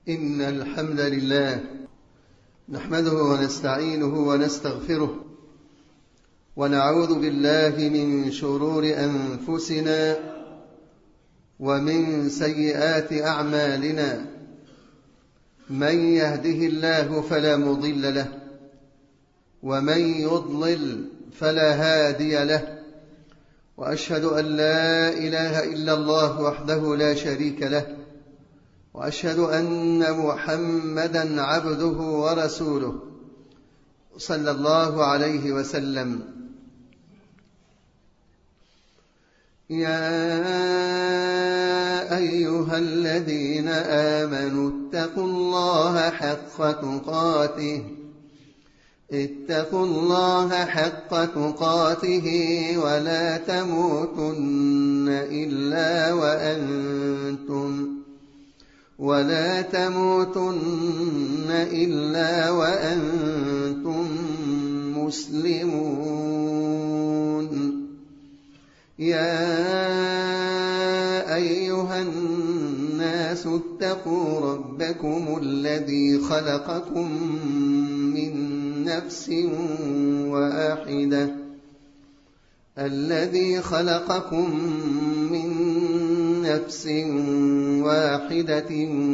إن الحمد لله نحمده ونستعينه ونستغفره ونعوذ بالله من شرور أنفسنا ومن سيئات أعمالنا. من يهده الله فلا مضل له ومن يضلل فلا هادي له، وأشهد أن لا إله إلا الله وحده لا شريك له، وأشهد أن محمدًا عبده ورسوله صلى الله عليه وسلم. يا أيها الذين آمنوا اتقوا الله حق تقاته ولا تموتن إلا وأنتم مسلمون. يا أيها الناس اتقوا ربكم الذي خلقكم من نفس واحدة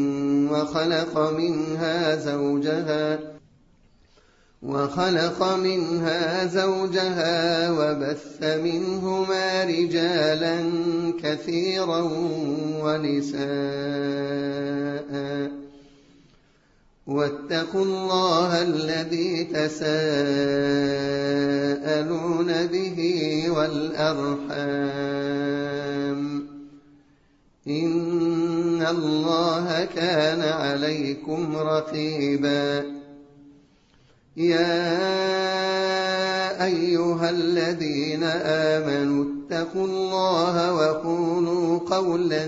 وخلق منها زوجها وبث منهما رجالا كثيرا ونساء، واتقوا الله الذي تساءلون به والأرحام، إن الله كان عليكم رقيبا. يا أيها الذين آمنوا اتقوا الله وقولوا قولا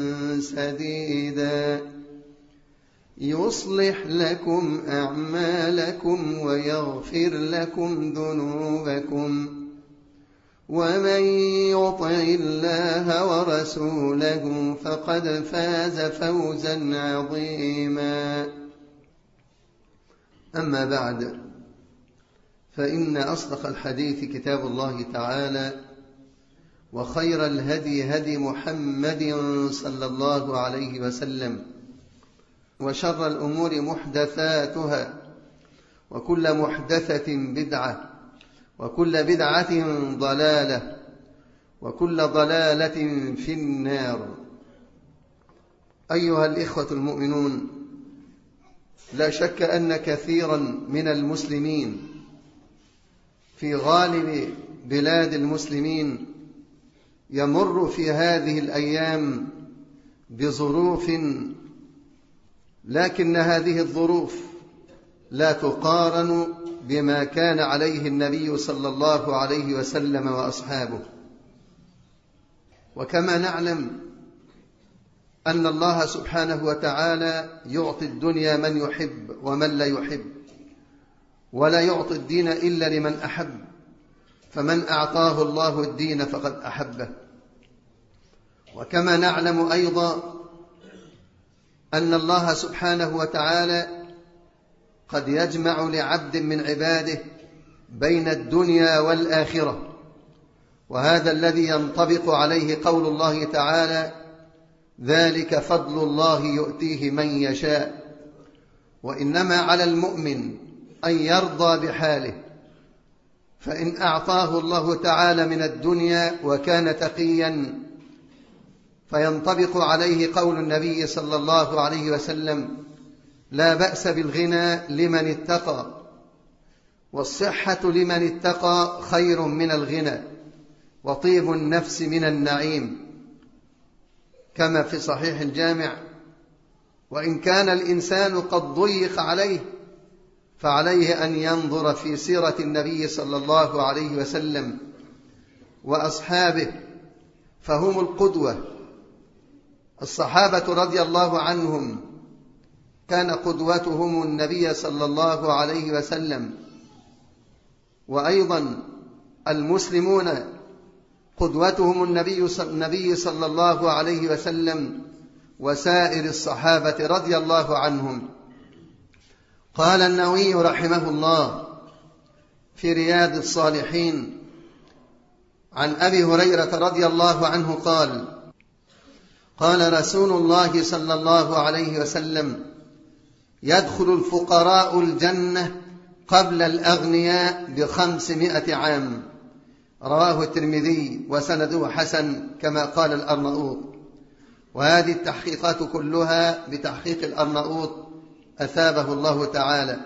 سديدا يصلح لكم أعمالكم ويغفر لكم ذنوبكم، ومن يطع الله ورسوله فقد فاز فوزا عظيما. أما بعد، فإن أصدق الحديث كتاب الله تعالى، وخير الهدي هدي محمد صلى الله عليه وسلم، وشر الأمور محدثاتها، وكل محدثة بدعة، وكل بدعة ضلالة، وكل ضلالة في النار. أيها الإخوة المؤمنون، لا شك أن كثيرا من المسلمين في غالب بلاد المسلمين يمر في هذه الأيام بظروف، لكن هذه الظروف لا تقارن بما كان عليه النبي صلى الله عليه وسلم وأصحابه. وكما نعلم أن الله سبحانه وتعالى يعطي الدنيا من يحب ومن لا يحب، ولا يعطي الدين إلا لمن أحب، فمن أعطاه الله الدين فقد أحبه. وكما نعلم أيضا أن الله سبحانه وتعالى قد يجمع لعبد من عباده بين الدنيا والآخرة، وهذا الذي ينطبق عليه قول الله تعالى: ذلك فضل الله يؤتيه من يشاء. وإنما على المؤمن أن يرضى بحاله، فإن أعطاه الله تعالى من الدنيا وكان تقيا فينطبق عليه قول النبي صلى الله عليه وسلم: لا بأس بالغنى لمن اتقى، والصحة لمن اتقى خير من الغنى، وطيب النفس من النعيم، كما في صحيح الجامع. وإن كان الإنسان قد ضيق عليه فعليه أن ينظر في سيرة النبي صلى الله عليه وسلم وأصحابه، فهم القدوة. الصحابة رضي الله عنهم كان قدوتهم النبي صلى الله عليه وسلم، وأيضا المسلمون قدوتهم النبي صلى الله عليه وسلم وسائر الصحابة رضي الله عنهم. قال النووي رحمه الله في رياض الصالحين عن أبي هريرة رضي الله عنه قال: قال رسول الله صلى الله عليه وسلم: يدخل الفقراء الجنة قبل الأغنياء ب500 عام. رواه الترمذي وسنده حسن كما قال الأرناؤوط. وهذه التحقيقات كلها بتحقيق الأرناؤوط أثابه الله تعالى.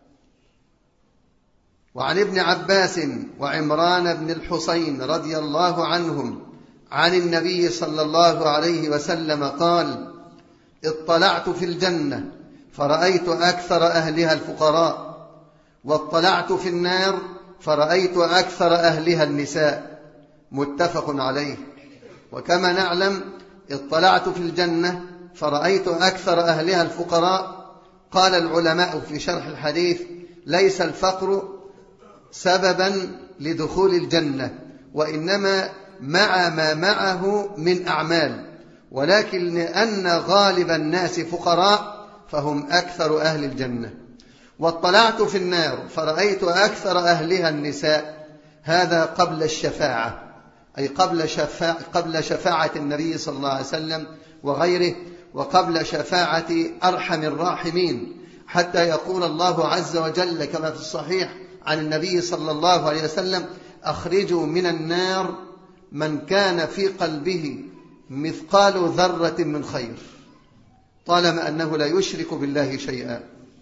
وعن ابن عباس وعمران بن الحصين رضي الله عنهم عن النبي صلى الله عليه وسلم قال: اطلعت في الجنة فرأيت أكثر أهلها الفقراء، واطلعت في النار فرأيت أكثر أهلها النساء. متفق عليه. وكما نعلم اطلعت في الجنة فرأيت أكثر أهلها الفقراء. قال العلماء في شرح الحديث: ليس الفقر سببا لدخول الجنة، وإنما مع ما معه من أعمال، ولكن لأن غالب الناس فقراء فهم أكثر أهل الجنة. واطلعت في النار فرأيت أكثر أهلها النساء. هذا قبل الشفاعة، أي قبل شفاعة النبي صلى الله عليه وسلم وغيره، وقبل شفاعة أرحم الراحمين، حتى يقول الله عز وجل كما في الصحيح عن النبي صلى الله عليه وسلم: أخرجوا من النار من كان في قلبه مثقال ذرة من خير، طالما أنه لا يشرك بالله شيئا.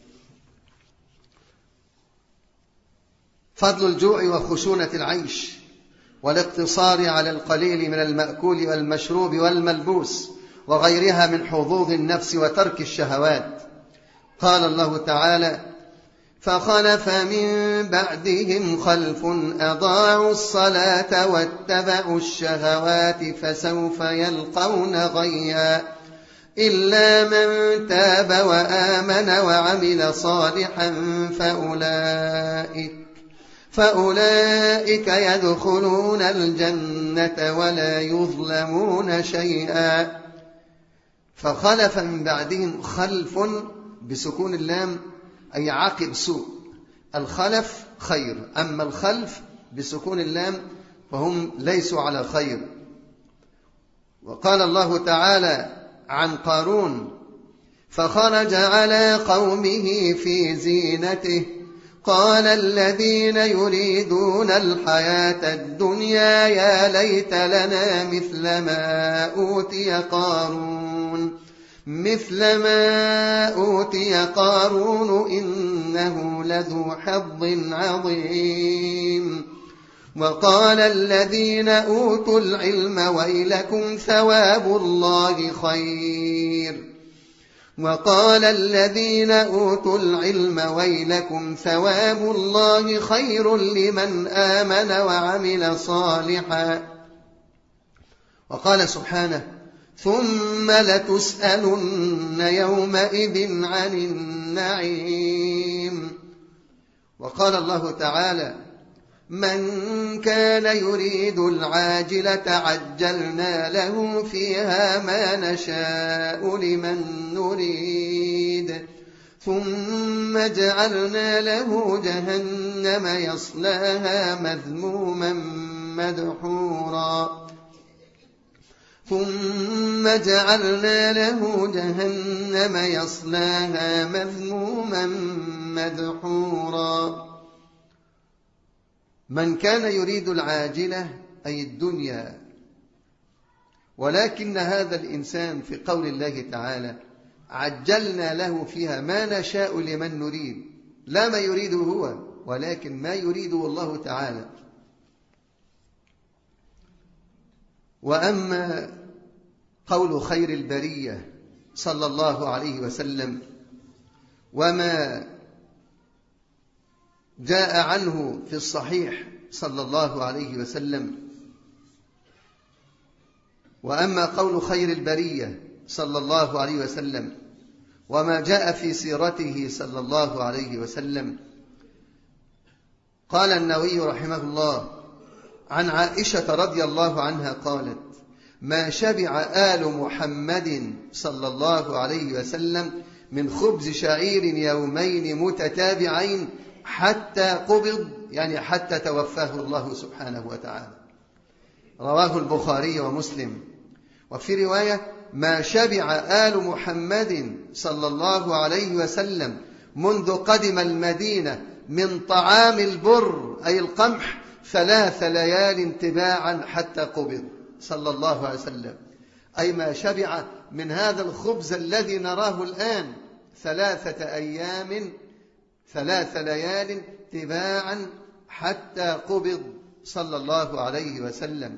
فضل الجوع وخشونة العيش والاقتصار على القليل من المأكول والمشروب والملبوس وغيرها من حظوظ النفس وترك الشهوات. قال الله تعالى: فخلف من بعدهم خلف أضاعوا الصلاة واتبعوا الشهوات فسوف يلقون غيا إلا من تاب وآمن وعمل صالحا فأولئك يدخلون الجنة ولا يظلمون شيئا. فخلف من بعدهم خلف بسكون اللام أي عقب سوء. الخلف خير، أما الخلف بسكون اللام فهم ليسوا على خير. وقال الله تعالى عن قارون: فخرج على قومه في زينته قال الذين يريدون الحياة الدنيا يا ليت لنا مثل ما أوتي قارون إنه لذو حظ عظيم. وقال الذين أوتوا العلم ويلكم ثواب الله خير لمن آمن وعمل صالحا. وقال سبحانه: ثم لتسألن يومئذ عن النعيم. وقال الله تعالى: من كان يريد العاجلة عجلنا له فيها ما نشاء لمن نريد ثم جعلنا له جهنم يصلاها مذموما مدحورا. من كان يريد العاجلة أي الدنيا، ولكن هذا الإنسان في قول الله تعالى: عجلنا له فيها ما نشاء لمن نريد، لا ما يريده هو ولكن ما يريده الله تعالى. وأما قول خير البرية صلى الله عليه وسلم وما جاء عنه في الصحيح صلى الله عليه وسلم، وأما قول خير البرية صلى الله عليه وسلم وما جاء في سيرته صلى الله عليه وسلم، قال النووي رحمه الله عن عائشة رضي الله عنها قالت: ما شبع آل محمد صلى الله عليه وسلم من خبز شعير يومين متتابعين حتى قبض، يعني حتى توفاه الله سبحانه وتعالى. رواه البخاري ومسلم. وفي رواية: ما شبع آل محمد صلى الله عليه وسلم منذ قدم المدينة من طعام البر أي القمح 3 ليال تباعا حتى قبض صلى الله عليه وسلم، أي ما شبع من هذا الخبز الذي نراه الآن 3 أيام 3 ليال تباعا حتى قبض صلى الله عليه وسلم.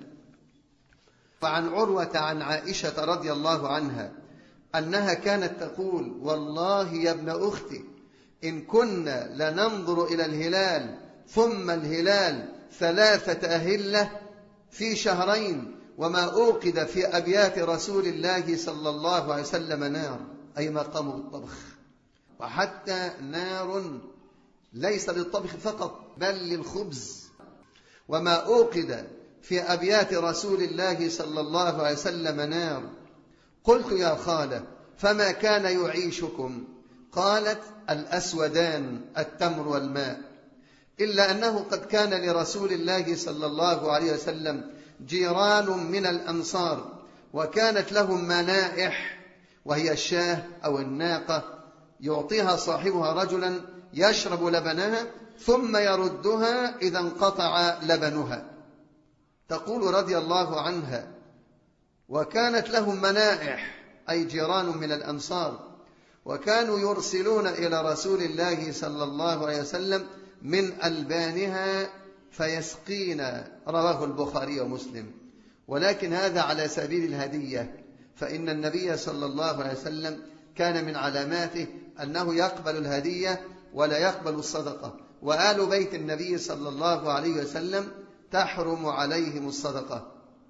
وعن عروة عن عائشة رضي الله عنها أنها كانت تقول: والله يا ابن أختي إن كنا لننظر إلى الهلال ثم الهلال 3 أهلة في شهرين وما أوقد في أبيات رسول الله صلى الله عليه وسلم نار، أي ما قاموا بالطبخ، وحتى نار ليس للطبخ فقط بل للخبز، وما أوقد في أبيات رسول الله صلى الله عليه وسلم نار. قلت: يا خالة فما كان يعيشكم؟ قالت: الأسودان التمر والماء، إلا أنه قد كان لرسول الله صلى الله عليه وسلم جيران من الأنصار، وكانت لهم منائح، وهي الشاة أو الناقة، يعطيها صاحبها رجلا يشرب لبنها ثم يردها إذا انقطع لبنها. تقول رضي الله عنها: وكانت لهم منائح أي جيران من الأنصار، وكانوا يرسلون إلى رسول الله صلى الله عليه وسلم من ألبانها فيسقينا. رواه البخاري ومسلم. ولكن هذا على سبيل الهدية، فإن النبي صلى الله عليه وسلم كان من علاماته أنه يقبل الهدية ولا يقبل الصدقة، وآل بيت النبي صلى الله عليه وسلم تحرم عليهم الصدقة.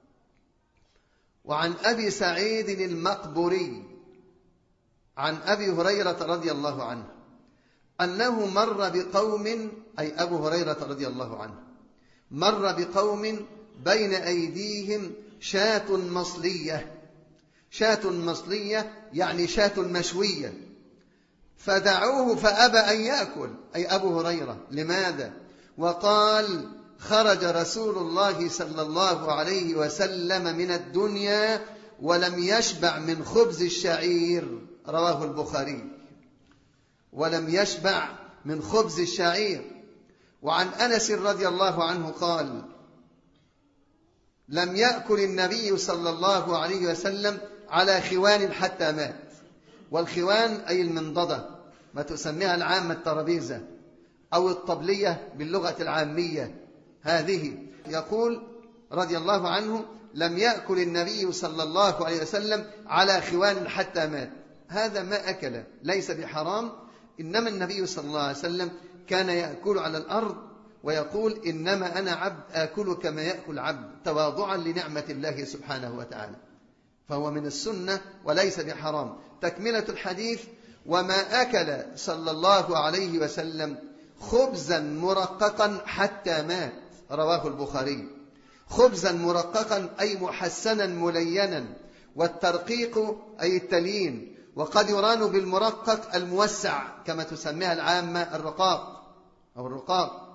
وعن أبي سعيد المقبوري عن أبي هريرة رضي الله عنه أنه مر بقوم، أي أبو هريرة رضي الله عنه مر بقوم بين أيديهم شاة مصلية. شاة مصلية يعني شاة مشوية، فدعوه فأبى أن يأكل، أي أبو هريرة. لماذا؟ وقال: خرج رسول الله صلى الله عليه وسلم من الدنيا ولم يشبع من خبز الشعير. رواه البخاري. ولم يشبع من خبز الشعير. وعن أنس رضي الله عنه قال: لم يأكل النبي صلى الله عليه وسلم على خوان حتى مات. والخوان أي المنضدة، ما تسميها العامة الترابيزة أو الطبلية باللغة العامية هذه. يقول رضي الله عنه: لم يأكل النبي صلى الله عليه وسلم على خوان حتى مات. هذا ما أكل ليس بحرام، إنما النبي صلى الله عليه وسلم كان يأكل على الأرض ويقول: إنما أنا عبد آكل كما يأكل عبد، تواضعا لنعمة الله سبحانه وتعالى. فهو من السنة وليس بحرام. تكملة الحديث: وما أكل صلى الله عليه وسلم خبزا مرققا حتى مات. رواه البخاري. خبزا مرققا أي محسنا ملينا، والترقيق أي التليين، وقد يران بالمرقق الموسع كما تسميها العامة الرقاق أو الرقاق.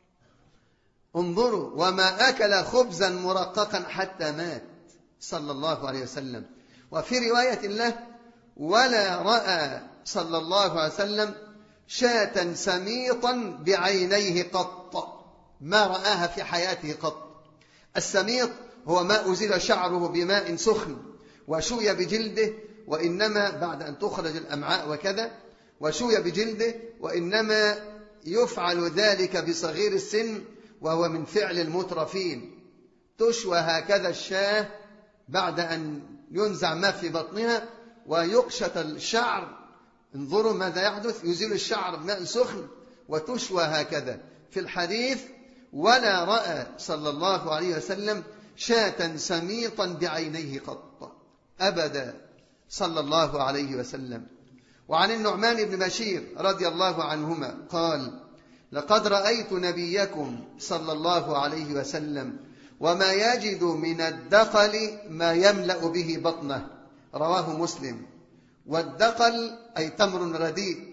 انظروا: وما أكل خبزا مرققا حتى مات صلى الله عليه وسلم. وفي رواية له: ولا رأى صلى الله عليه وسلم شاة سميطا بعينيه قط، ما رآها في حياته قط. السميط هو ما أزيل شعره بماء سخن وشوي بجلده، وإنما بعد أن تخرج الأمعاء وكذا، وشوي بجلده، وإنما يفعل ذلك بصغير السن، وهو من فعل المترفين. تشوى هكذا الشاة بعد أن ينزع ما في بطنها ويقشط الشعر. انظروا ماذا يحدث: يزيل الشعر بماء سخن وتشوى هكذا. في الحديث: ولا رأى صلى الله عليه وسلم شاة سميطا بعينيه قط أبدا صلى الله عليه وسلم. وعن النعمان بن بشير رضي الله عنهما قال: لقد رأيت نبيكم صلى الله عليه وسلم وما يجد من الدقل ما يملأ به بطنه. رواه مسلم. والدقل أي تمر رديء.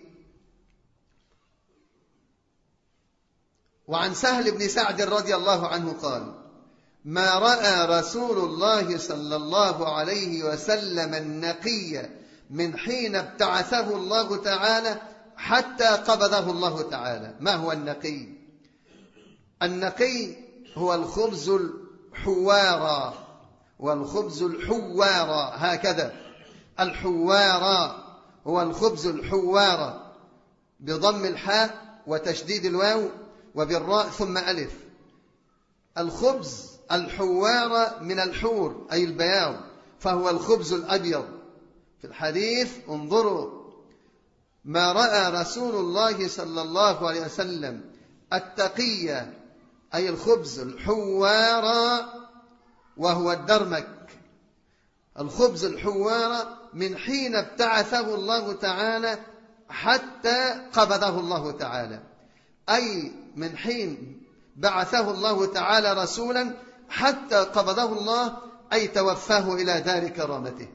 وعن سهل بن سعد رضي الله عنه قال: ما رأى رسول الله صلى الله عليه وسلم النقي من حين ابتعثه الله تعالى حتى قبضه الله تعالى. ما هو النقي؟ النقي هو الخبز الحوارى، والخبز الحوارى هكذا، الحوارى هو الخبز الحوارى بضم الحاء وتشديد الواو وبالراء ثم ألف. الخبز الحوارى من الحور أي البياض، فهو الخبز الأبيض. في الحديث انظروا: ما رأى رسول الله صلى الله عليه وسلم التقي أي الخبز الحوارى وهو الدرمك، الخبز الحوارى من حين ابتعثه الله تعالى حتى قبضه الله تعالى، أي من حين بعثه الله تعالى رسولا حتى قبضه الله، أي توفاه إلى دار كرامته.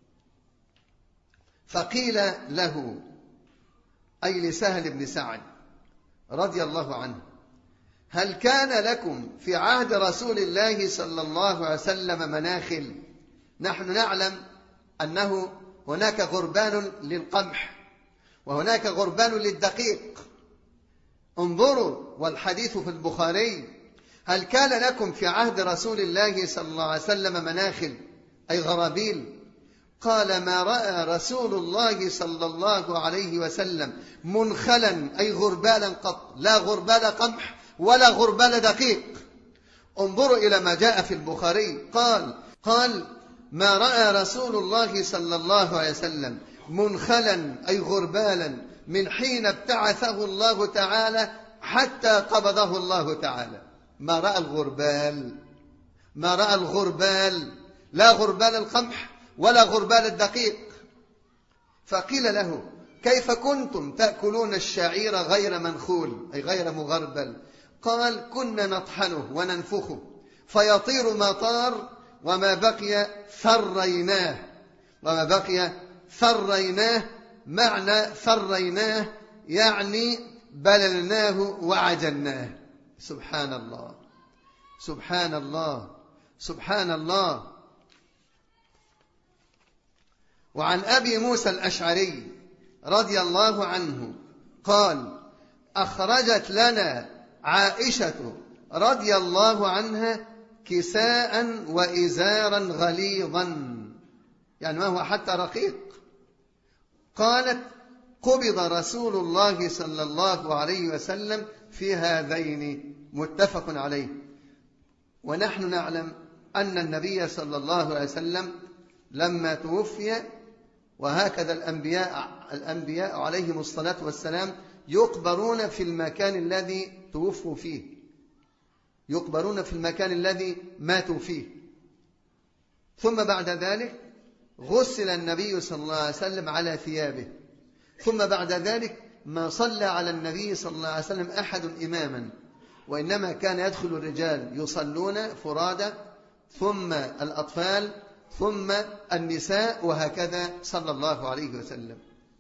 فقيل له أي لسهل بن سعد رضي الله عنه: هل كان لكم في عهد رسول الله صلى الله عليه وسلم مناخل؟ نحن نعلم أنه هناك غربان للقمح وهناك غربان للدقيق. انظروا، والحديث في البخاري: هل كان لكم في عهد رسول الله صلى الله عليه وسلم مناخل أي غرابيل؟ قال: ما رأى رسول الله صلى الله عليه وسلم منخلا أي غربالا قط، لا غربال قمح ولا غربال دقيق. انظروا إلى ما جاء في البخاري، قال: ما رأى رسول الله صلى الله عليه وسلم منخلا أي غربالا من حين ابتعثه الله تعالى حتى قبضه الله تعالى. ما رأى الغربال، ما رأى الغربال، لا غربال القمح ولا غربال الدقيق. فقيل له: كيف كنتم تأكلون الشعير غير منخول أي غير مغربل؟ قال: كنا نطحنه وننفخه فيطير ما طار، وما بقي ثريناه. وما بقي ثريناه، معنى ثريناه يعني بللناه وعجناه. سبحان الله، سبحان الله، سبحان الله. وعن أبي موسى الأشعري رضي الله عنه قال: أخرجت لنا عائشة رضي الله عنها كساء وإزارا غليظا، يعني ما هو حتى رقيق. قالت: قبض رسول الله صلى الله عليه وسلم في هذين، متفق عليه. ونحن نعلم أن النبي صلى الله عليه وسلم لما توفي، وهكذا الأنبياء عليهم الصلاة والسلام يقبرون في المكان الذي توفوا فيه، يقبرون في المكان الذي ماتوا فيه. ثم بعد ذلك غسل النبي صلى الله عليه وسلم على ثيابه، ثم بعد ذلك ما صلى على النبي صلى الله عليه وسلم أحد إماما، وإنما كان يدخل الرجال يصلون فرادى، ثم الأطفال، ثم النساء، وهكذا صلى الله عليه وسلم.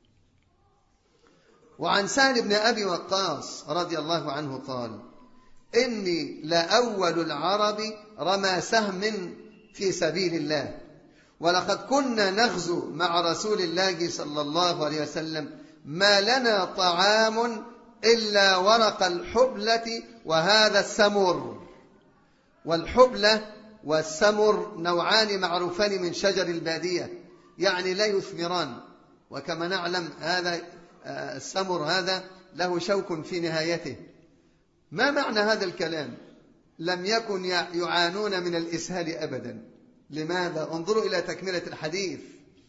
وعن سهل بن أبي وقاص رضي الله عنه قال: إني لأول العرب رمى سهم في سبيل الله، ولقد كنا نغزو مع رسول الله صلى الله عليه وسلم ما لنا طعام إلا ورق الحبلة وهذا السمر. والحبلة والسمر نوعان معروفان من شجر البادية، يعني لا يثمران. وكما نعلم هذا السمر هذا له شوك في نهايته. ما معنى هذا الكلام؟ لم يكن يعانون من الإسهال أبدا. لماذا؟ انظروا إلى تكملة الحديث: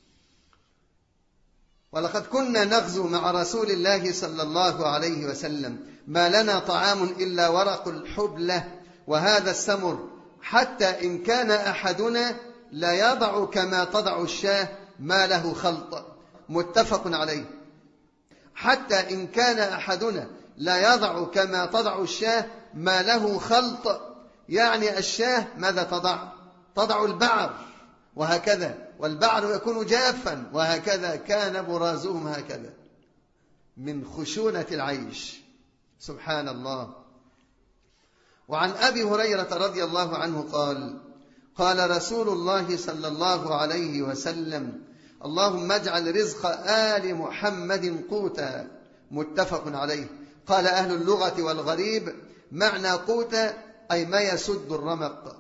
ولقد كنا نغزو مع رسول الله صلى الله عليه وسلم ما لنا طعام إلا ورق الحبلة وهذا السمر، حتى إن كان أحدنا لا يضع كما تضع الشاة ما له خلط. متفق عليه. حتى إن كان أحدنا لا يضع كما تضع الشاة ما له خلط، يعني الشاة ماذا تضع؟ تضع البعر، وهكذا، والبعر يكون جافا، وهكذا كان برازهم هكذا من خشونة العيش. سبحان الله. وعن أبي هريرة رضي الله عنه قال: قال رسول الله صلى الله عليه وسلم: اللهم اجعل رزق آل محمد قوتا. متفق عليه. قال أهل اللغة والغريب: معنى قوتا أي ما يسد الرمق.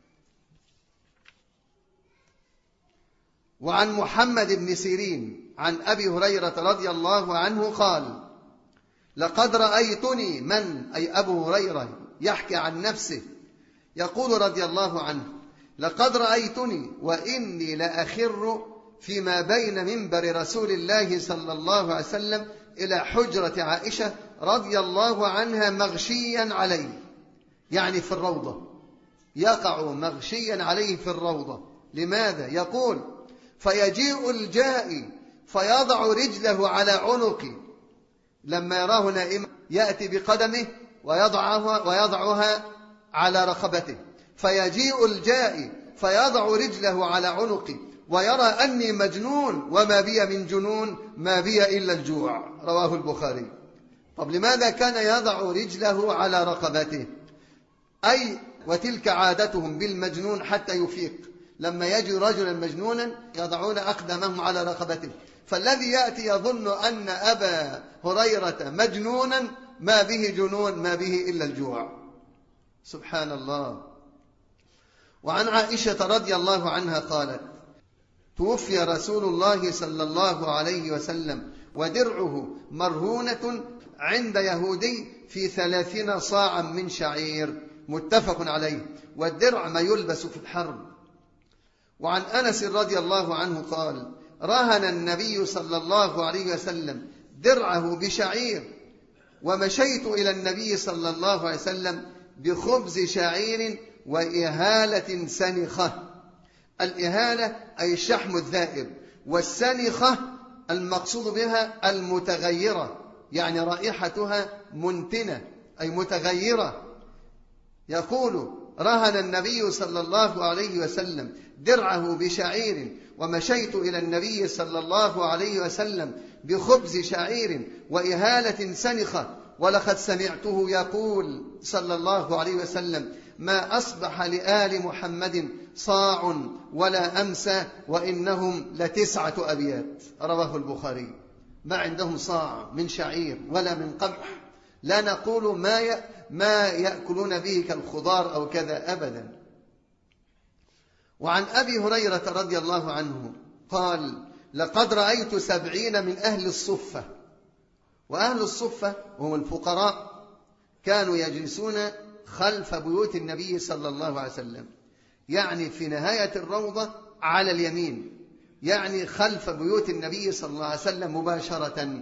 وعن محمد بن سيرين عن أبي هريرة رضي الله عنه قال: لقد رأيتني، من أي أبو هريرة يحكي عن نفسه، يقول رضي الله عنه: لقد رأيتني وإني لأخر فيما بين منبر رسول الله صلى الله عليه وسلم إلى حجرة عائشة رضي الله عنها مغشيا عليه، يعني في الروضة، يقع مغشيا عليه في الروضة. لماذا؟ يقول: فيجيء الجائي فيضع رجله على عنقي، لما يراه نائما يأتي بقدمه ويضعها على رقبته، فيجيء الجائي فيضع رجله على عنقي ويرى أني مجنون وما بي من جنون، ما بي إلا الجوع. رواه البخاري. طب لماذا كان يضع رجله على رقبته؟ أي وتلك عادتهم بالمجنون حتى يفيق، لما يجي رجلا مجنونا يضعون أقدامهم على رقبته، فالذي يأتي يظن أن أبا هريرة مجنونا، ما به جنون، ما به إلا الجوع. سبحان الله. وعن عائشة رضي الله عنها قالت: توفي رسول الله صلى الله عليه وسلم ودرعه مرهونة عند يهودي في 30 صاعا من شعير. متفق عليه. والدرع ما يلبس في الحرب. وعن أنس رضي الله عنه قال: رهن النبي صلى الله عليه وسلم درعه بشعير، ومشيت إلى النبي صلى الله عليه وسلم بخبز شعير وإهالة سنخة. الإهالة أي الشحم الذائب، والسنخة المقصود بها المتغيرة، يعني رائحتها منتنة أي متغيرة. يقول: رهن النبي صلى الله عليه وسلم درعه بشعير، ومشيت إلى النبي صلى الله عليه وسلم بخبز شعير وإهالة سنخة، ولقد سمعته يقول صلى الله عليه وسلم: ما أصبح لآل محمد صاع ولا أمسى وإنهم ل9 أبيات. رواه البخاري. ما عندهم صاع من شعير ولا من قمح، لا نقول ما يأكلون به كالخضار أو كذا أبدا. وعن أبي هريرة رضي الله عنه قال: لقد رأيت 70 من أهل الصفة. وأهل الصفة هم الفقراء، كانوا يجلسون خلف بيوت النبي صلى الله عليه وسلم، يعني في نهاية الروضة على اليمين، يعني خلف بيوت النبي صلى الله عليه وسلم مباشرة.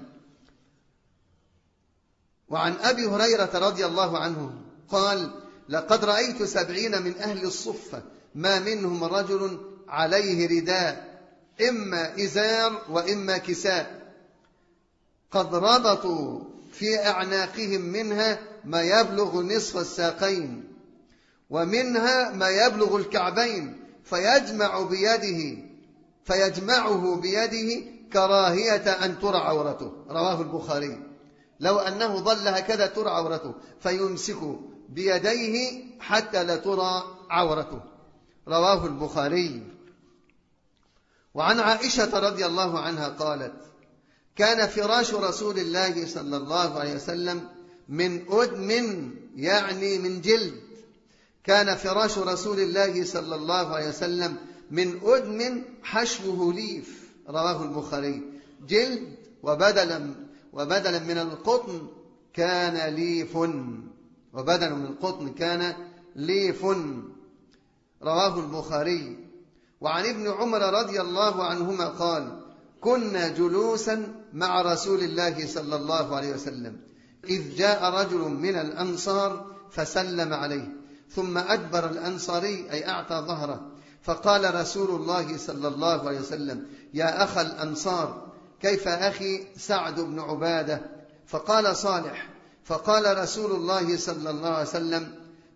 وعن أبي هريرة رضي الله عنه قال: لقد رأيت 70 من أهل الصفة ما منهم رجل عليه رداء، إما إزار وإما كساء، قد ربطوا في أعناقهم منها ما يبلغ نصف الساقين، ومنها ما يبلغ الكعبين، فيجمعه بيده كراهية أن ترى عورته. رواه البخاري. لو أنه ظل هكذا ترى عورته، فيمسك بيديه حتى لا ترى عورته. رواه البخاري. وعن عائشة رضي الله عنها قالت: كان فراش رسول الله صلى الله عليه وسلم من أدم، يعني من جلد. كان فراش رسول الله صلى الله عليه وسلم من أدم حشوه ليف. رواه البخاري. جلد وبدلا من القطن كان ليف، وبدلا من القطن كان ليف. رواه البخاري. وعن ابن عمر رضي الله عنهما قال: كنا جلوسا مع رسول الله صلى الله عليه وسلم، إذ جاء رجل من الأنصار فسلم عليه، ثم أدبر الأنصاري أي أعطى ظهره، فقال رسول الله صلى الله عليه وسلم: يا أخ الأنصار، كيف أخي سعد بن عبادة؟ فقال صالح. فقال رسول الله صلى الله عليه وسلم: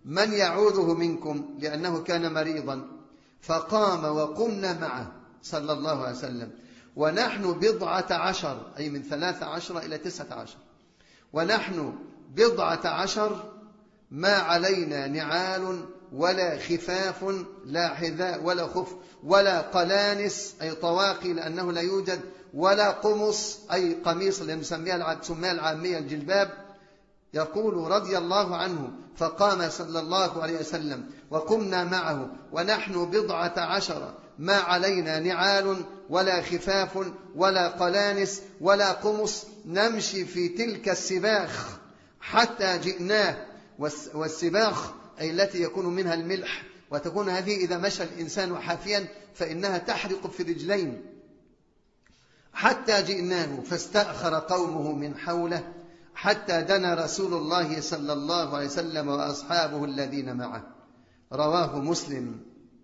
من يعوده منكم؟ لأنه كان مريضا، فقام وقمنا معه صلى الله عليه وسلم ونحن 17، أي من 13 إلى 19، ونحن 17 ما علينا نعال ولا خفاف، لا حذاء ولا خف ولا قلانس أي طواقي لأنه لا يوجد، ولا قمص أي قميص اللي نسميها العامية الجلباب. يقول رضي الله عنه: فقام صلى الله عليه وسلم وقمنا معه ونحن 17 ما علينا نعال ولا خفاف ولا قلانس ولا قمص، نمشي في تلك السباخ حتى جئناه. والسباخ أي التي يكون منها الملح، وتكون هذه إذا مشى الإنسان حافيا فإنها تحرق في الرجلين. حتى جئناه فاستأخر قومه من حوله حتى دنا رسول الله صلى الله عليه وسلم وأصحابه الذين معه. رواه مسلم.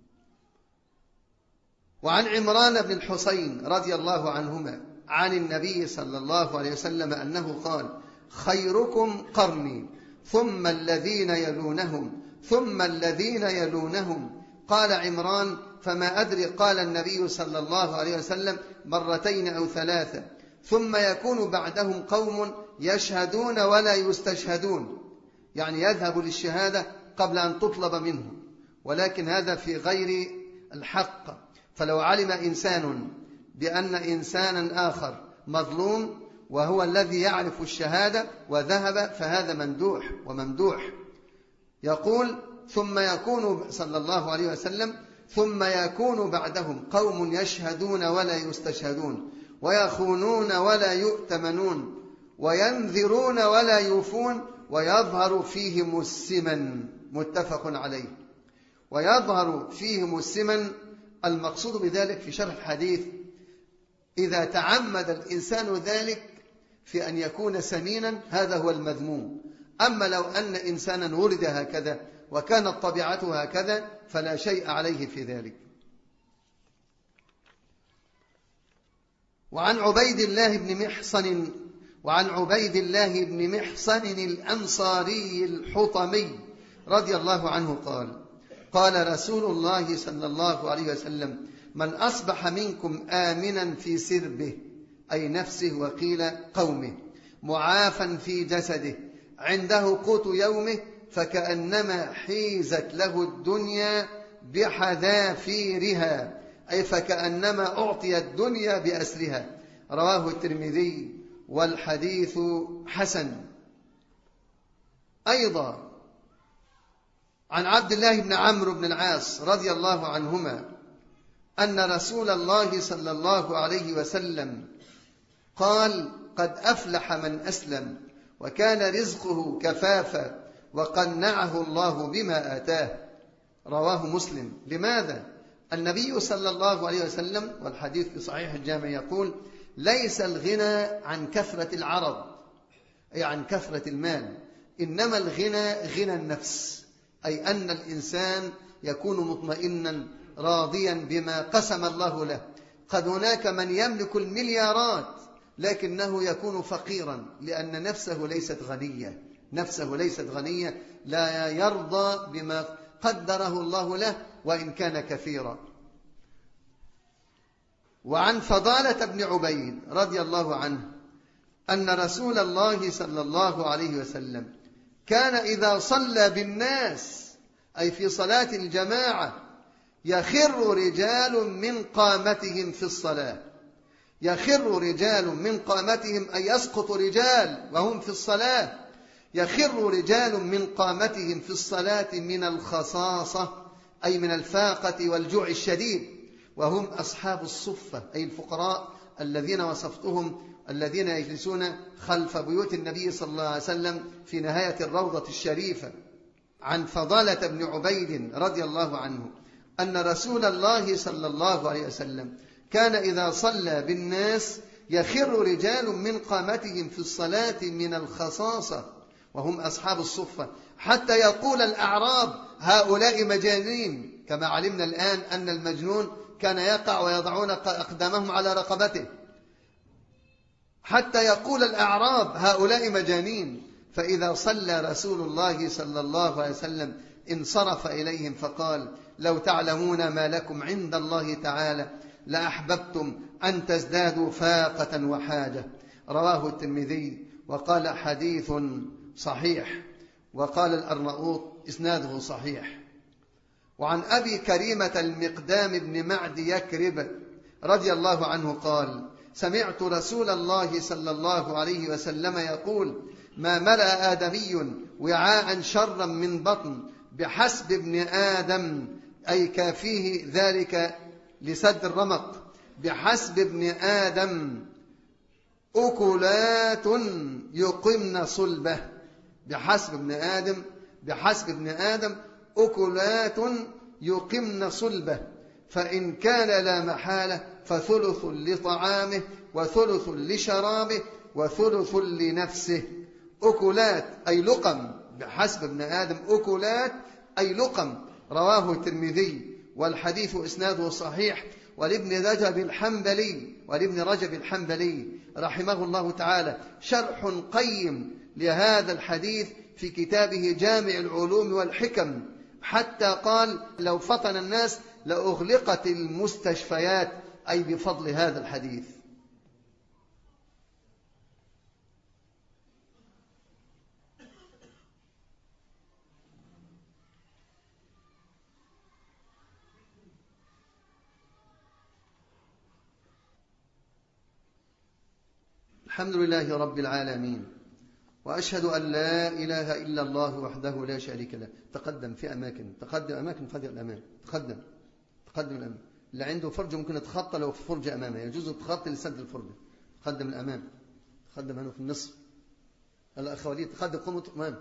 وعن عمران بن الحصين رضي الله عنهما عن النبي صلى الله عليه وسلم أنه قال: خيركم قرني ثم الذين يلونهم ثم الذين يلونهم. قال عمران: فما أدري، قال النبي صلى الله عليه وسلم 2 أو 3، ثم يكون بعدهم قوم يشهدون ولا يستشهدون، يعني يذهب للشهادة قبل أن تطلب منه، ولكن هذا في غير الحق. فلو علم إنسان بأن إنسانا آخر مظلوم وهو الذي يعرف الشهادة وذهب فهذا مندوح وممدوح. يقول: ثم يكون صلى الله عليه وسلم ثم يكون بعدهم قوم يشهدون ولا يستشهدون ويخونون ولا يؤتمنون وينذرون ولا يوفون ويظهر فيهم السمن. متفق عليه. ويظهر فيهم السمن، المقصود بذلك في شرح الحديث إذا تعمد الإنسان ذلك في أن يكون سمينا هذا هو المذموم. أما لو أن إنسانا ولد هكذا وكانت طبيعته هكذا فلا شيء عليه في ذلك. وعن عبيد الله بن محصن الأنصاري الحطمي رضي الله عنه قال: قال رسول الله صلى الله عليه وسلم: من أصبح منكم آمنا في سربه أي نفسه وقيل قومه، معافا في جسده، عنده قوت يومه، فكأنما حيزت له الدنيا بحذافيرها، أي فكأنما أعطي الدنيا بأسرها. رواه الترمذي والحديث حسن. أيضا عن عبد الله بن عمرو بن العاص رضي الله عنهما أن رسول الله صلى الله عليه وسلم قال: قد أفلح من أسلم وكان رزقه كفافا وقنعه الله بما آتاه. رواه مسلم. لماذا؟ النبي صلى الله عليه وسلم والحديث في صحيح الجامع يقول: ليس الغنى عن كثرة العرض أي عن كثرة المال، إنما الغنى غنى النفس، أي أن الإنسان يكون مطمئنا راضيا بما قسم الله له. قد هناك من يملك المليارات لكنه يكون فقيرا لأن نفسه ليست غنية، لا يرضى بما قدره الله له وإن كان كثيرا. وعن فضالة بن عبيد رضي الله عنه أن رسول الله صلى الله عليه وسلم كان إذا صلى بالناس أي في صلاة الجماعة يخر رجال من قامتهم في الصلاة، يخر رجال من قامتهم أي يسقط رجال وهم في الصلاة، يخر رجال من قامتهم في الصلاة من الخصاصة أي من الفاقة والجوع الشديد، وهم أصحاب الصفة أي الفقراء الذين وصفتهم الذين يجلسون خلف بيوت النبي صلى الله عليه وسلم في نهاية الروضة الشريفة. عن فضالة بن عبيد رضي الله عنه أن رسول الله صلى الله عليه وسلم كان إذا صلى بالناس يخر رجال من قامتهم في الصلاة من الخصاصة وهم أصحاب الصفة، حتى يقول الأعراب: هؤلاء مجانين. كما علمنا الآن أن المجنون كان يقع ويضعون أقدامهم على رقبته، حتى يقول الأعراب: هؤلاء مجانين. فإذا صلى رسول الله صلى الله عليه وسلم انصرف إليهم فقال: لو تعلمون ما لكم عند الله تعالى لأحببتم أن تزدادوا فاقة وحاجة. رواه الترمذي وقال: حديث صحيح. وقال الأرناؤوط: إسناده صحيح. وعن أبي كريمة المقدام بن معد يكرب رضي الله عنه قال: سمعت رسول الله صلى الله عليه وسلم يقول: ما ملأ آدمي وعاء شرا من بطن بحسب ابن آدم، أي كافيه ذلك لسد الرمق، بحسب ابن آدم أكلات يقمن صلبه. بحسب ابن آدم أكلات يقمن صلبه، فإن كان لا محالة فثلث لطعامه وثلث لشرابه وثلث لنفسه. أكلات أي لقم، بحسب ابن آدم أكلات أي لقم. رواه الترمذي والحديث إسناده صحيح. ولابن رجب الحنبلي رحمه الله تعالى شرح قيم لهذا الحديث في كتابه جامع العلوم والحكم، حتى قال: لو فطن الناس لأغلقت المستشفيات، أي بفضل هذا الحديث. الحمد لله رب العالمين، وأشهد أن لا إله إلا الله وحده لا شريك له. تقدم في أماكن، أماكن فضل الأمام، تقدم الأمام. اللي عنده فرج ممكن يتخطى لو في فرجة أمامه، يجوز التخطي لسد الفرجة. تقدم الأمام، تقدم هنا في النصف. الأخوالي تقدم، قوموا أمام.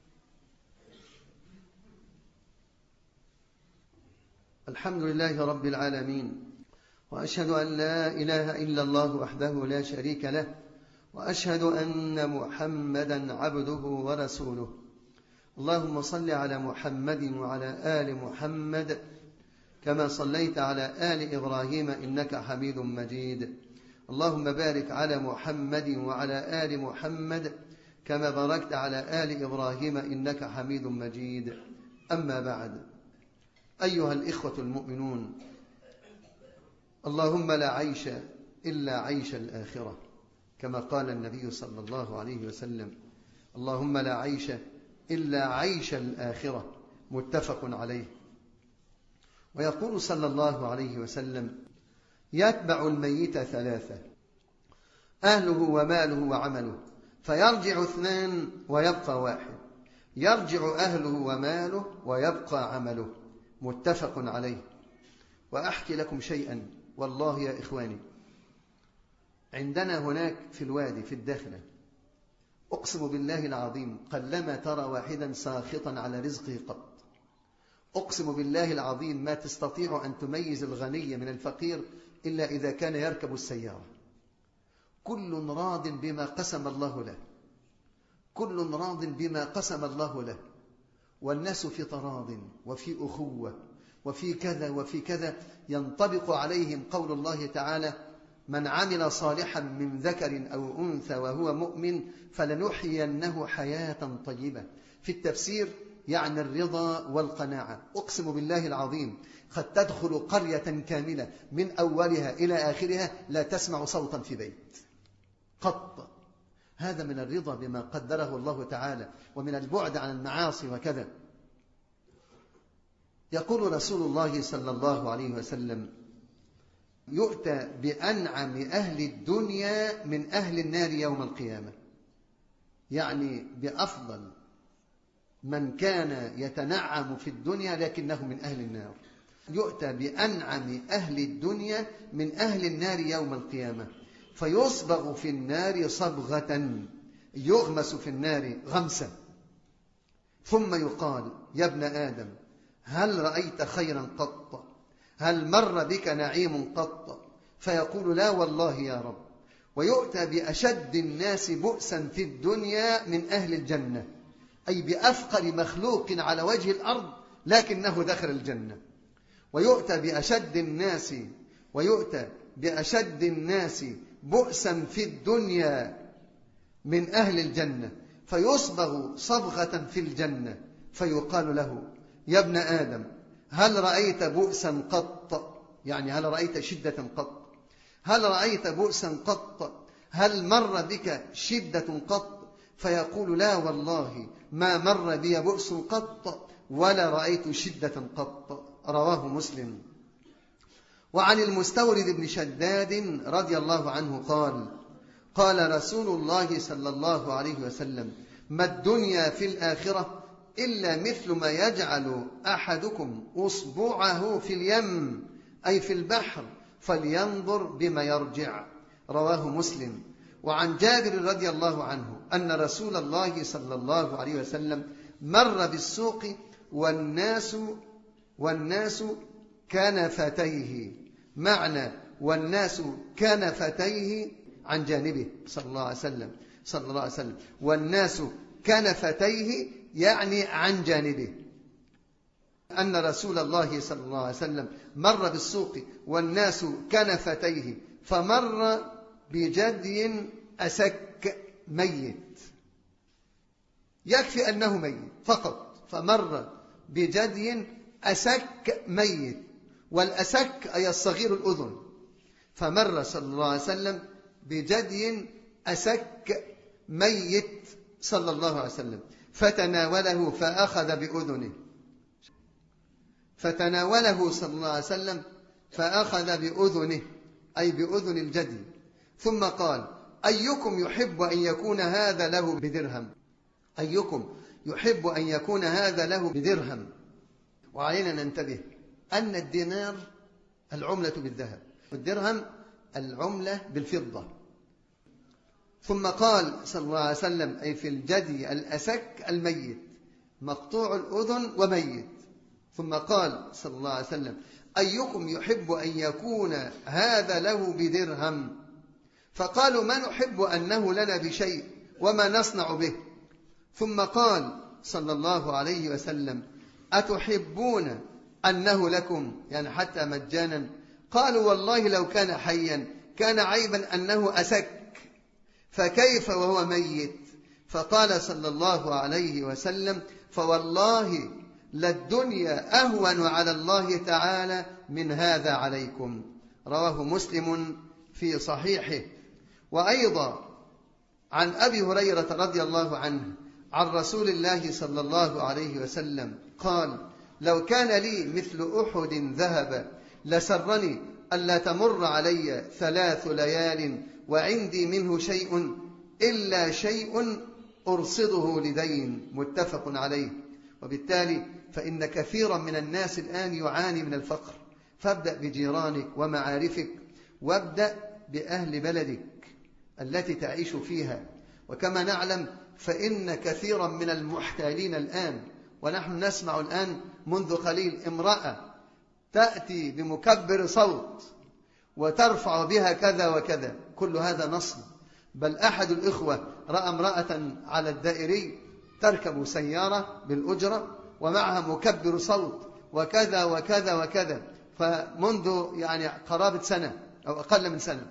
الحمد لله رب العالمين، وأشهد أن لا إله إلا الله وحده لا شريك له، وأشهد أن محمدا عبده ورسوله. اللهم صل على محمد وعلى آل محمد كما صليت على آل إبراهيم إنك حميد مجيد. اللهم بارك على محمد وعلى آل محمد كما باركت على آل إبراهيم إنك حميد مجيد. أما بعد، أيها الإخوة المؤمنون، اللهم لا عيش إلا عيش الآخرة، كما قال النبي صلى الله عليه وسلم: اللهم لا عيش إلا عيش الآخرة، متفق عليه. ويقول صلى الله عليه وسلم: يتبع الميت ثلاثة: أهله وماله وعمله، فيرجع اثنان ويبقى واحد. يرجع أهله وماله ويبقى عمله، متفق عليه. وأحكي لكم شيئا والله يا إخواني، عندنا هناك في الوادي في الداخلة، أقسم بالله العظيم قلما ترى واحدا ساخطا على رزقه قط. أقسم بالله العظيم ما تستطيع أن تميز الغني من الفقير إلا إذا كان يركب السيارة. كل راض بما قسم الله له، كل راض بما قسم الله له، والناس في تراض وفي أخوة وفي كذا وفي كذا. ينطبق عليهم قول الله تعالى: من عمل صالحا من ذكر أو أنثى وهو مؤمن فلنحيينه حياة طيبة. في التفسير يعني الرضا والقناعة. أقسم بالله العظيم قد تدخل قرية كاملة من أولها إلى آخرها لا تسمع صوتا في بيت قط. هذا من الرضا بما قدره الله تعالى ومن البعد عن المعاصي وكذا. يقول رسول الله صلى الله عليه وسلم: يؤتى بأنعم أهل الدنيا من أهل النار يوم القيامة، يعني بأفضل من كان يتنعم في الدنيا لكنه من أهل النار. يؤتى بأنعم أهل الدنيا من أهل النار يوم القيامة، فيصبغ في النار صبغة، يغمس في النار غمسة، ثم يقال: يا ابن آدم هل رأيت خيرا قط؟ هل مر بك نعيم قط؟ فيقول: لا والله يا رب. ويؤتى بأشد الناس بؤسا في الدنيا من أهل الجنة، أي بأفقر مخلوق على وجه الأرض لكنه دخل الجنة. ويؤتى بأشد الناس بؤسا في الدنيا من أهل الجنة، فيصبغ صبغة في الجنة، فيقال له: يا ابن آدم هل رأيت بؤسا قط؟ يعني هل رأيت شدة قط؟ هل رأيت بؤسا قط؟ هل مر بك شدة قط؟ فيقول لا والله ما مر بي بؤس قط ولا رأيت شدة قط. رواه مسلم. وعن المستورد بن شداد رضي الله عنه قال قال رسول الله صلى الله عليه وسلم ما الدنيا في الآخرة إلا مثل ما يجعل أحدكم أصبعه في اليم أي في البحر فلينظر بما يرجع. رواه مسلم. وعن جابر رضي الله عنه أن رسول الله صلى الله عليه وسلم مر بالسوق والناس كنفتيه. معنى والناس كنفتيه عن جانبه صلى الله عليه وسلم والناس كنفتيه يعني عن جانبه. أن رسول الله صلى الله عليه وسلم مر بالسوق والناس كنفتيه فمر بجدي أسك ميت، يكفي أنه ميت فقط، فمر بجدي أسك ميت، والأسك أي الصغير الأذن، فمر صلى الله عليه وسلم بجدي أسك ميت صلى الله عليه وسلم فتناوله فأخذ بأذنه، فتناوله صلى الله عليه وسلم فأخذ بأذنه أي بأذن الجدي، ثم قال أيكم يحب أن يكون هذا له بدرهم؟ أيكم يحب أن يكون هذا له بدرهم؟ وعلينا ننتبه أن الدينار العملة بالذهب والدرهم العملة بالفضة. ثم قال صلى الله عليه وسلم أي في الجدي الأسك الميت مقطوع الأذن وميت، ثم قال صلى الله عليه وسلم أيكم يحب أن يكون هذا له بدرهم؟ فقالوا ما نحب أنه لنا بشيء وما نصنع به. ثم قال صلى الله عليه وسلم أتحبون أنه لكم؟ يعني حتى مجانا. قالوا والله لو كان حيا كان عيبا أنه أسك، فكيف وهو ميت؟ فقال صلى الله عليه وسلم فوالله للدنيا أهون على الله تعالى من هذا عليكم. رواه مسلم في صحيحه. وأيضا عن أبي هريرة رضي الله عنه عن رسول الله صلى الله عليه وسلم قال لو كان لي مثل أحد ذهب لسرني ألا تمر علي 3 ليال وعندي منه شيء إلا شيء أرصده لدين. متفق عليه. وبالتالي فإن كثيرا من الناس الآن يعاني من الفقر، فابدأ بجيرانك ومعارفك وابدأ بأهل بلدك التي تعيش فيها. وكما نعلم فإن كثيرا من المحتالين الآن، ونحن نسمع الآن منذ قليل امرأة تأتي بمكبر صوت وترفع بها كذا وكذا، كل هذا نصب. بل أحد الإخوة رأى امرأة على الدائري تركب سيارة بالأجرة ومعها مكبر صوت وكذا وكذا وكذا، فمنذ يعني قرابة سنة أو أقل من سنة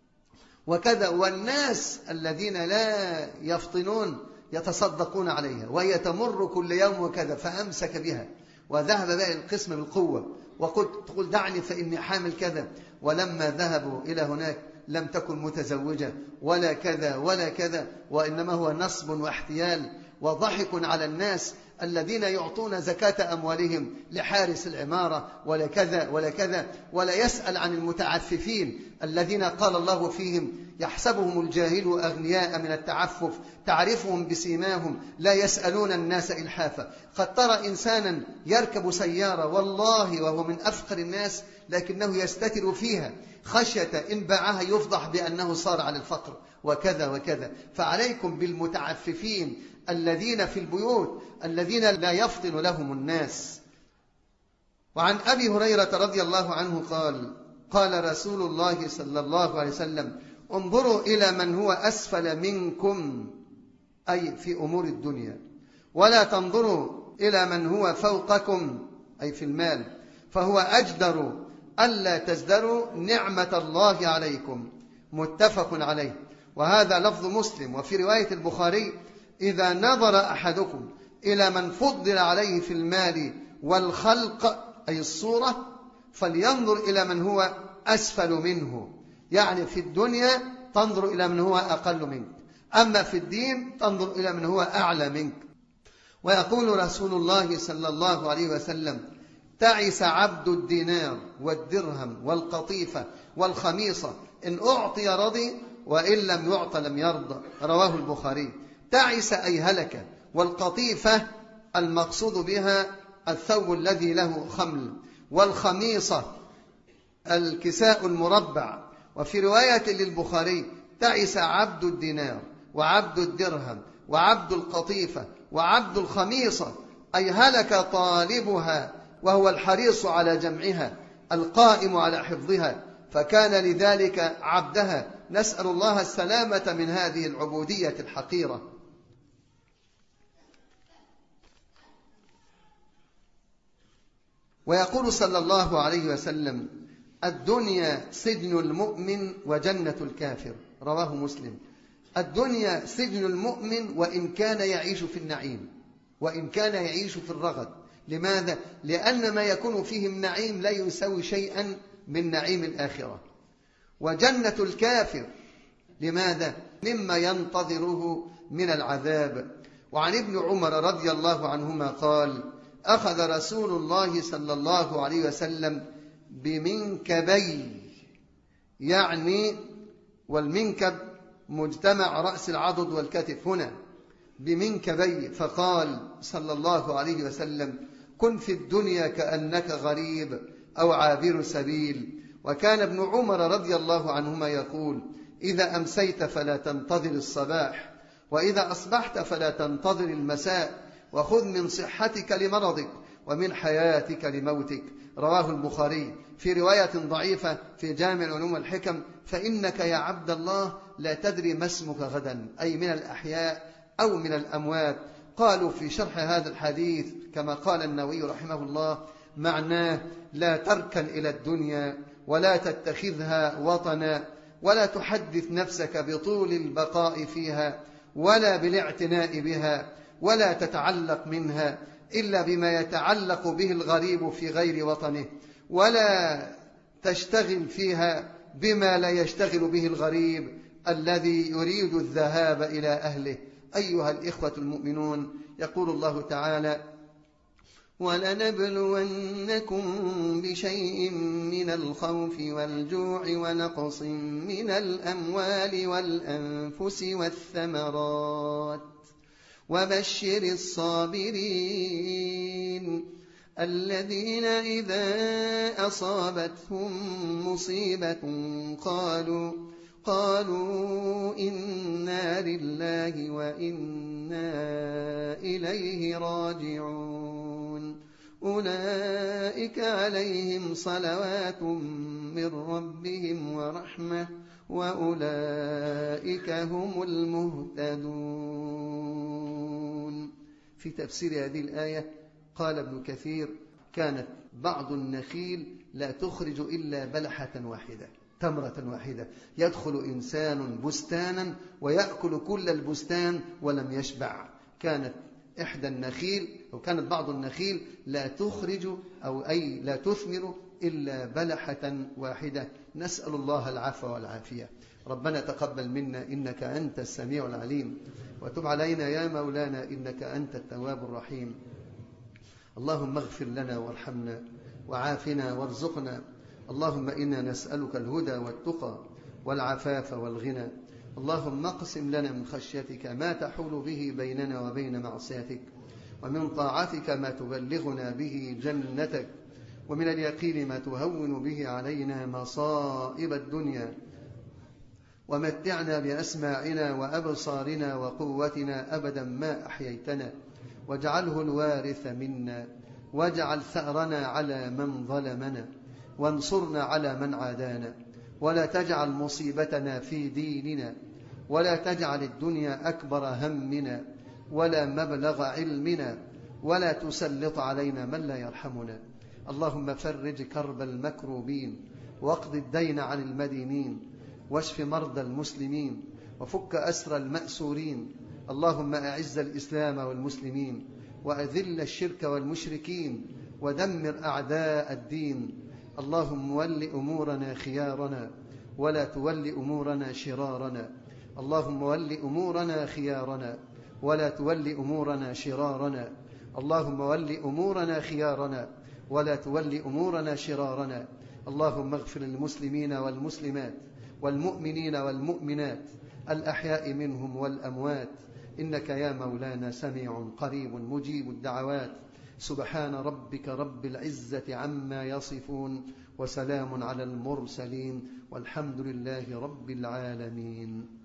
وكذا، والناس الذين لا يفطنون يتصدقون عليها وهي تمر كل يوم وكذا، فأمسك بها وذهب بها القسم بالقوة وقلت تقول دعني فإني حامل كذا، ولما ذهبوا إلى هناك لم تكن متزوجة ولا كذا ولا كذا، وإنما هو نصب واحتيال وضحك على الناس الذين يعطون زكاة أموالهم لحارس العمارة ولا كذا ولا كذا، ولا يسأل عن المتعففين الذين قال الله فيهم يحسبهم الجاهل أغنياء من التعفف تعرفهم بسيماهم لا يسألون الناس إلحافا. قد ترى إنسانا يركب سيارة والله وهو من أفقر الناس لكنه يستتر فيها خشية إن باعها يفضح بأنه صار على الفقر وكذا وكذا. فعليكم بالمتعففين الذين في البيوت الذين لا يفطن لهم الناس. وعن أبي هريرة رضي الله عنه قال قال رسول الله صلى الله عليه وسلم انظروا إلى من هو أسفل منكم أي في أمور الدنيا، ولا تنظروا إلى من هو فوقكم أي في المال، فهو أجدر ألا تزدروا نعمة الله عليكم. متفق عليه. وهذا لفظ مسلم. وفي رواية البخاري إذا نظر أحدكم إلى من فضل عليه في المال والخلق أي الصورة فلينظر إلى من هو أسفل منه، يعني في الدنيا تنظر إلى من هو أقل منك، أما في الدين تنظر إلى من هو أعلى منك. ويقول رسول الله صلى الله عليه وسلم: تعس عبد الدينار والدرهم والقطيفة والخميصة، إن أعطي رضي وإن لم يعط لم يرضى. رواه البخاري. تعس أي هلك، والقطيفة المقصود بها الثوب الذي له خمل، والخميصة الكساء المربع. وفي رواية للبخاري: تعس عبد الدينار وعبد الدرهم وعبد القطيفة وعبد الخميصة، أي هلك طالبها وهو الحريص على جمعها القائم على حفظها، فكان لذلك عبدها. نسأل الله السلامة من هذه العبودية الحقيرة. ويقول صلى الله عليه وسلم: الدنيا سجن المؤمن وجنة الكافر. رواه مسلم. الدنيا سجن المؤمن وإن كان يعيش في النعيم، وإن كان يعيش في الرغد. لماذا؟ لأن ما يكون فيه من نعيم لا يساوي شيئا من نعيم الآخرة. وجنة الكافر لماذا؟ مما ينتظره من العذاب. وعن ابن عمر رضي الله عنهما قال: أخذ رسول الله صلى الله عليه وسلم بمنكبي، يعني والمنكب مجتمع رأس العضد والكتف هنا، بمنكبي، فقال صلى الله عليه وسلم: كن في الدنيا كأنك غريب أو عابر سبيل. وكان ابن عمر رضي الله عنهما يقول: إذا أمسيت فلا تنتظر الصباح، وإذا أصبحت فلا تنتظر المساء، وخذ من صحتك لمرضك ومن حياتك لموتك. رواه البخاري. في رواية ضعيفة في جامع العلوم والحكم: فإنك يا عبد الله لا تدري ما اسمك غدا، أي من الأحياء أو من الأموات. قالوا في شرح هذا الحديث كما قال النووي رحمه الله: معناه لا تركن إلى الدنيا ولا تتخذها وطنا، ولا تحدث نفسك بطول البقاء فيها ولا بالاعتناء بها، ولا تتعلق منها إلا بما يتعلق به الغريب في غير وطنه، ولا تشتغل فيها بما لا يشتغل به الغريب الذي يريد الذهاب إلى أهله. أيها الإخوة المؤمنون، يقول الله تعالى: ولنبلونكم بشيء من الخوف والجوع ونقص من الأموال والأنفس والثمرات وبشر الصابرين الذين إذا أصابتهم مصيبة قالوا إنا لله وإنا إليه راجعون أولئك عليهم صلوات من ربهم ورحمة وأولئك هم المهتدون. في تفسير هذه الآية قال ابن كثير: كانت بعض النخيل لا تخرج إلا بلحة واحدة، تمرة واحدة، يدخل إنسان بستانا ويأكل كل البستان ولم يشبع. كانت إحدى النخيل أو كانت بعض النخيل لا تخرج أو أي لا تثمر إلا بلحة واحدة. نسأل الله العفو والعافية. ربنا تقبل منا إنك أنت السميع العليم، وتب علينا يا مولانا إنك أنت التواب الرحيم. اللهم اغفر لنا وارحمنا وعافنا وارزقنا. اللهم إنا نسألك الهدى والتقى والعفاف والغنى. اللهم اقسم لنا من خشيتك ما تحول به بيننا وبين معصيتك، ومن طاعتك ما تبلغنا به جنتك، ومن اليقين ما تهون به علينا مصائب الدنيا، ومتعنا بأسماعنا وأبصارنا وقوتنا أبدا ما أحييتنا، واجعله الوارث منا، واجعل ثأرنا على من ظلمنا، وانصرنا على من عادانا، ولا تجعل مصيبتنا في ديننا، ولا تجعل الدنيا أكبر همنا ولا مبلغ علمنا، ولا تسلط علينا من لا يرحمنا. اللهم فرج كرب المكروبين، واقض الدين عن المدينين، واشف مرضى المسلمين، وفك أسر المأسورين. اللهم أعز الإسلام والمسلمين، وأذل الشرك والمشركين، ودمر أعداء الدين. اللهم ول أمورنا خيارنا ولا تول أمورنا شرارنا. اللهم ول أمورنا خيارنا ولا تول أمورنا شرارنا. اللهم ول أمورنا خيارنا ولا تول أمورنا شرارنا. اللهم اغفر للمسلمين والمسلمات والمؤمنين والمؤمنات الأحياء منهم والأموات، إنك يا مولانا سميع قريب مجيب الدعوات. سبحان ربك رب العزة عما يصفون، وسلام على المرسلين، والحمد لله رب العالمين.